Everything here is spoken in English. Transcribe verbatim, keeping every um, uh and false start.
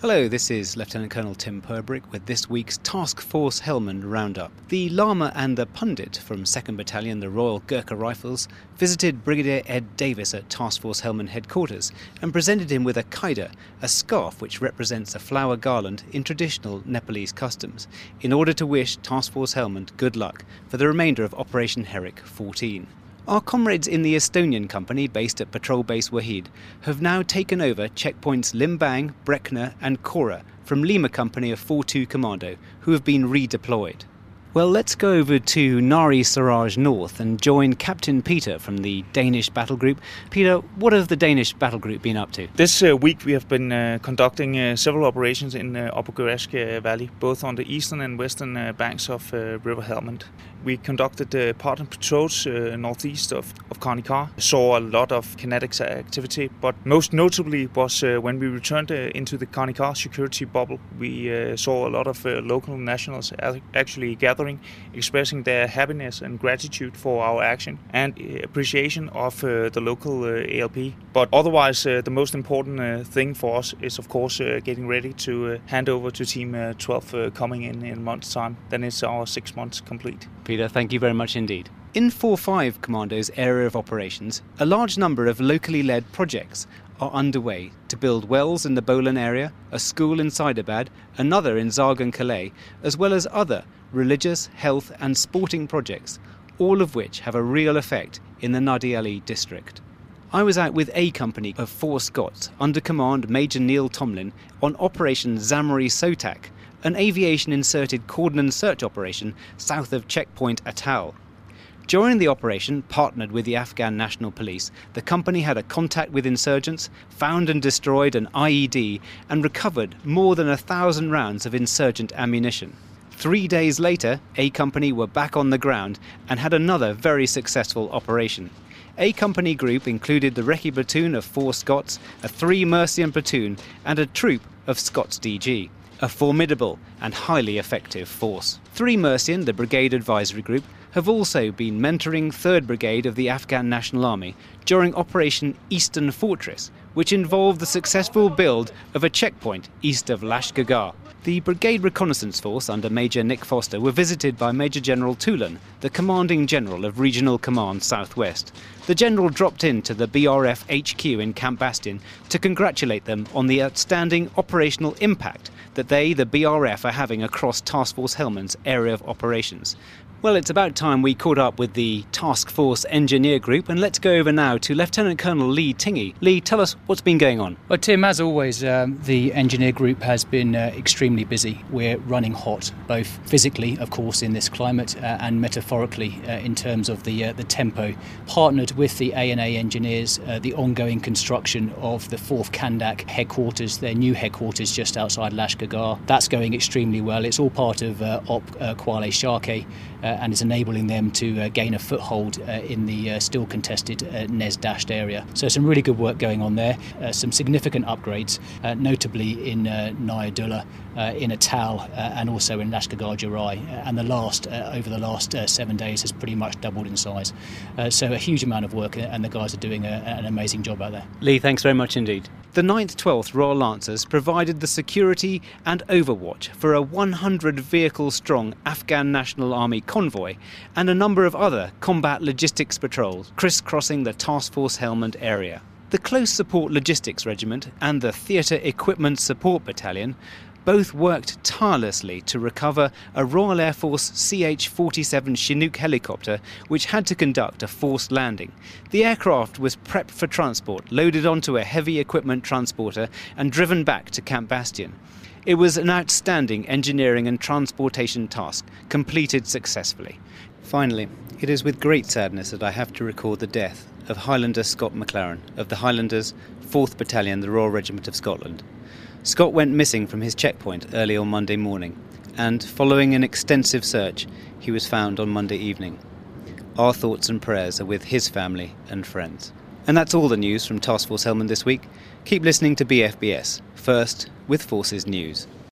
Hello, this is Lieutenant Colonel Tim Purbrick with this week's Task Force Helmand Roundup. The Lama and the Pundit from second Battalion, the Royal Gurkha Rifles, visited Brigadier Ed Davis at Task Force Helmand headquarters and presented him with a kaida, a scarf which represents a flower garland in traditional Nepalese customs, in order to wish Task Force Helmand good luck for the remainder of Operation Herrick fourteen. Our comrades in the Estonian company based at Patrol Base Wahid have now taken over checkpoints Limbang, Brekna and Kora from Lima Company of four two Commando, who have been redeployed. Well, let's go over to Nari Saraj North and join Captain Peter from the Danish Battle Group. Peter, what have the Danish Battle Group been up to? This uh, week we have been uh, conducting uh, several operations in uh, Upper Goresk uh, Valley, both on the eastern and western uh, banks of uh, River Helmand. We conducted uh, partner patrols uh, northeast of, of Karnikar, saw a lot of kinetics activity, but most notably was uh, when we returned uh, into the Karnikar security bubble. We uh, saw a lot of uh, local nationals actually gathering, expressing their happiness and gratitude for our action and appreciation of uh, the local uh, A L P. But otherwise, uh, the most important uh, thing for us is, of course, uh, getting ready to uh, hand over to Team uh, twelve uh, coming in in a month's time. Then it's our six months complete. Peter, thank you very much indeed. In four five Commando's area of operations, a large number of locally led projects are underway to build wells in the Bolan area, a school in Saidabad, another in Zargan Calais, as well as other religious, health and sporting projects, all of which have a real effect in the Nadi Ali district. I was out with A Company of four Scots under command Major Neil Tomlin on Operation Zamori Sotak, an aviation-inserted cordon search operation south of checkpoint Atal. During the operation, partnered with the Afghan National Police, the company had a contact with insurgents, found and destroyed an I E D and recovered more than a thousand rounds of insurgent ammunition. Three days later, A Company were back on the ground and had another very successful operation. A Company group included the Recce platoon of four Scots, a three Mercian platoon and a troop of Scots D G. A formidable and highly effective force. Three Mercian, the Brigade Advisory Group, have also been mentoring third Brigade of the Afghan National Army during Operation Eastern Fortress, which involved the successful build of a checkpoint east of Lashkargah. The Brigade Reconnaissance Force under Major Nick Foster were visited by Major General Toulan, the Commanding General of Regional Command Southwest. The General dropped into the B R F H Q in Camp Bastion to congratulate them on the outstanding operational impact that they, the B R F, are having across Task Force Helmand's area of operations. Well, it's about time we caught up with the Task Force Engineer Group, and let's go over now to Lieutenant Colonel Lee Tingey. Lee, tell us what's been going on. Well, Tim, as always, um, the Engineer Group has been uh, extremely busy. We're running hot, both physically, of course, in this climate, uh, and metaphorically uh, in terms of the uh, the tempo. Partnered with the A and A engineers, uh, the ongoing construction of the fourth Kandak headquarters, their new headquarters just outside Lashkargah. That's going extremely well. It's all part of uh, Op uh, Kwale Sharke, Uh, and is enabling them to uh, gain a foothold uh, in the uh, still contested uh, Nez Dasht area. So some really good work going on there, uh, some significant upgrades, uh, notably in uh, Nayadullah, uh, in Atal uh, and also in Lashkargah Jarai, uh, and the last, uh, over the last uh, seven days, has pretty much doubled in size. Uh, so a huge amount of work, and the guys are doing a, an amazing job out there. Lee, thanks very much indeed. The ninth twelfth Royal Lancers provided the security and overwatch for a one hundred vehicle strong Afghan National Army convoy and a number of other combat logistics patrols crisscrossing the Task Force Helmand area. The Close Support Logistics Regiment and the Theatre Equipment Support Battalion both worked tirelessly to recover a Royal Air Force C H forty-seven Chinook helicopter which had to conduct a forced landing. The aircraft was prepped for transport, loaded onto a heavy equipment transporter and driven back to Camp Bastion. It was an outstanding engineering and transportation task, completed successfully. Finally, it is with great sadness that I have to record the death of Highlander Scott McLaren of the Highlanders, fourth Battalion, the Royal Regiment of Scotland. Scott went missing from his checkpoint early on Monday morning, and following an extensive search, he was found on Monday evening. Our thoughts and prayers are with his family and friends. And that's all the news from Task Force Helmand this week. Keep listening to B F B S, first with Forces News.